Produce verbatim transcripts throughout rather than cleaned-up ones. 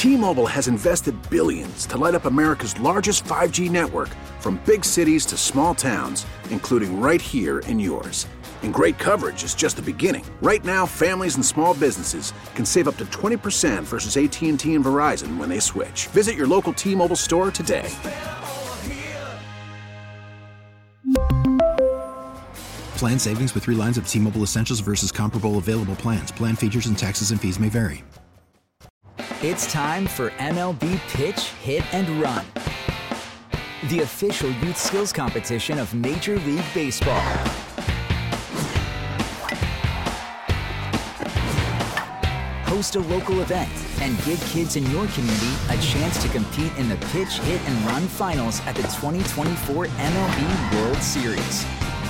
T-Mobile has invested billions to light up America's largest five G network, from big cities to small towns, including right here in yours. And great coverage is just the beginning. Right now, families and small businesses can save up to twenty percent versus A T and T and Verizon when they switch. Visit your local T-Mobile store today. Plan savings with three lines of T-Mobile Essentials versus comparable available plans. Plan features and taxes and fees may vary. It's time for M L B Pitch, Hit, and Run, the official youth skills competition of Major League Baseball. Host a local event and give kids in your community a chance to compete in the Pitch, Hit, and Run finals at the twenty twenty-four M L B World Series.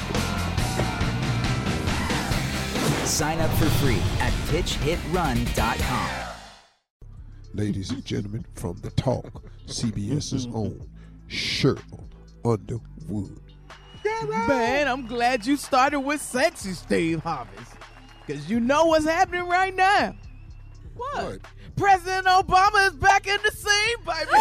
Sign up for free at pitch hit run dot com. Ladies and gentlemen, from the Talk, CBS's own Cheryl Underwood. Man, I'm glad you started with sexy Steve Harvey, because you know what's happening right now. What? what? President Obama is back in the scene, baby.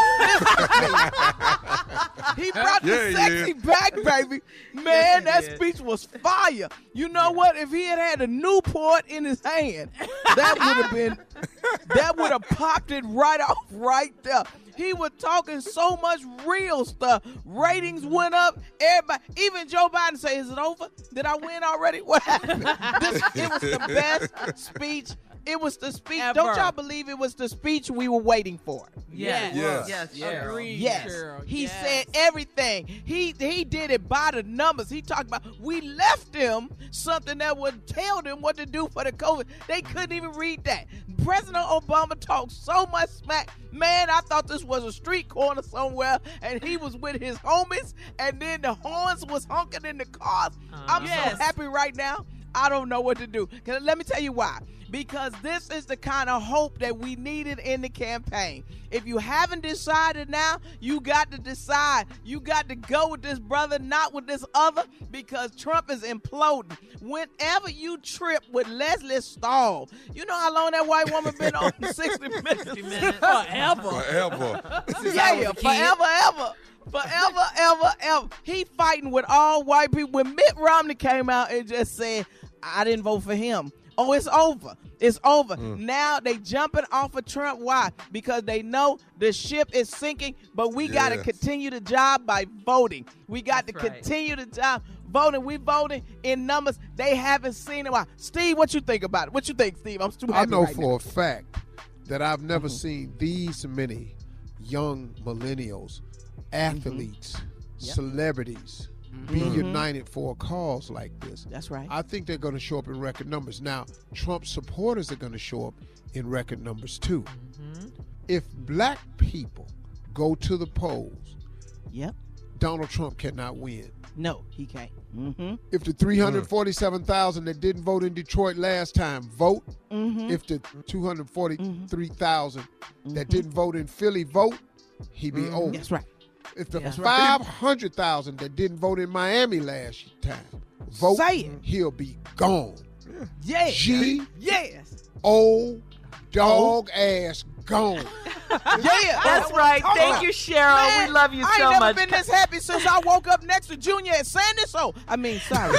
He brought yeah, the sexy yeah. back, baby. Man, that yeah. speech was fire. You know yeah. what? If he had had a Newport in his hand, that would have been, that would have popped it right off right there. He was talking so much real stuff. Ratings went up. Everybody, even Joe Biden say, "Is it over? Did I win already? What happened?" This, it was the best speech. It was the speech. Ever. Don't y'all believe it was the speech we were waiting for? Yes. Yes. Yes. Yes. Agreed, yes. Cheryl. He yes. said everything. He he did it by the numbers. He talked about, we left them something that would tell them what to do for the COVID. They couldn't even read that. President Obama talked so much smack. Man, I thought this was a street corner somewhere, and he was with his homies, and then the horns was honking in the cars. Uh, I'm yes. so happy right now. I don't know what to do. Let me tell you why. Because this is the kind of hope that we needed in the campaign. If you haven't decided now, you got to decide. You got to go with this brother, not with this other, because Trump is imploding. Whenever you trip with Leslie Stahl, you know how long that white woman been on sixty minutes? Forever. Forever. Yeah, forever, ever. Forever, ever, ever. He fighting with all white people. When Mitt Romney came out and just said, I didn't vote for him. Oh, it's over. It's over. Mm. Now they jumping off of Trump. Why? Because they know the ship is sinking, but we yes. got to continue the job by voting. We got That's to right. continue the job voting. We voting in numbers they haven't seen in a while. Steve, what you think about it? What you think, Steve? I'm too happy I know right for now. a fact that I've never mm-hmm. seen these many young millennials, athletes, mm-hmm. yep. celebrities, mm-hmm. be united for a cause like this. That's right. I think they're going to show up in record numbers. Now, Trump supporters are going to show up in record numbers too. Mm-hmm. If black people go to the polls, yep. Donald Trump cannot win. No, he can't. Mm-hmm. If the three hundred forty-seven thousand that didn't vote in Detroit last time vote, mm-hmm. if the two hundred forty-three thousand mm-hmm. that didn't vote in Philly vote, he be mm-hmm. over. That's right. If the That's five hundred thousand that didn't vote in Miami last time vote, he'll be gone. Yeah. G. Yes. O. Dog oh. ass gone. Yeah. That's right. Thank about. you, Cheryl. Man, we love you I so ain't never much. been this happy since I woke up next to Junior at Sandy. So, I mean, sorry.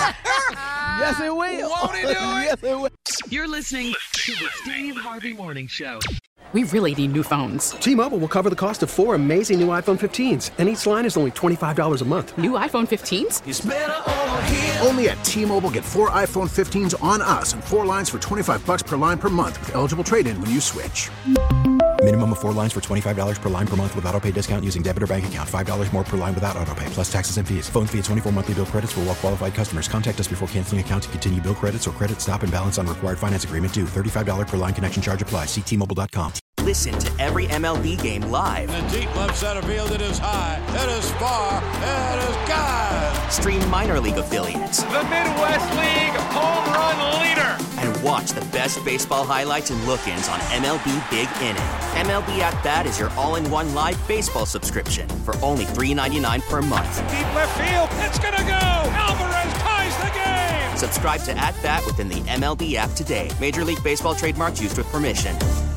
Yes, it will. Won't he do it? Yes, it will. You're listening to the Steve Harvey Morning Show. We really need new phones. T-Mobile will cover the cost of four amazing new iPhone fifteens, and each line is only twenty-five dollars a month. New iPhone fifteens? It's better over here. Only at T-Mobile, get four iPhone fifteens on us and four lines for twenty-five dollars per line per month with eligible trade-in when you switch. Minimum of four lines for twenty-five dollars per line per month with autopay discount using debit or bank account. five dollars more per line without autopay, plus taxes and fees. Phone fee at twenty-four monthly bill credits for well-qualified customers. Contact us before canceling account to continue bill credits or credit stop and balance on required finance agreement due. thirty-five dollars per line connection charge applies. See T Mobile dot com. Listen to every M L B game live. In the deep left center field, it is high, it is far, it is gone. Stream minor league affiliates. The Midwest League home run leader. And watch the best baseball highlights and look-ins on M L B Big Inning. M L B At Bat is your all-in-one live baseball subscription for only three dollars and ninety-nine cents per month. Deep left field, it's gonna go. Alvarez ties the game. Subscribe to At Bat within the M L B app today. Major League Baseball trademarks used with permission.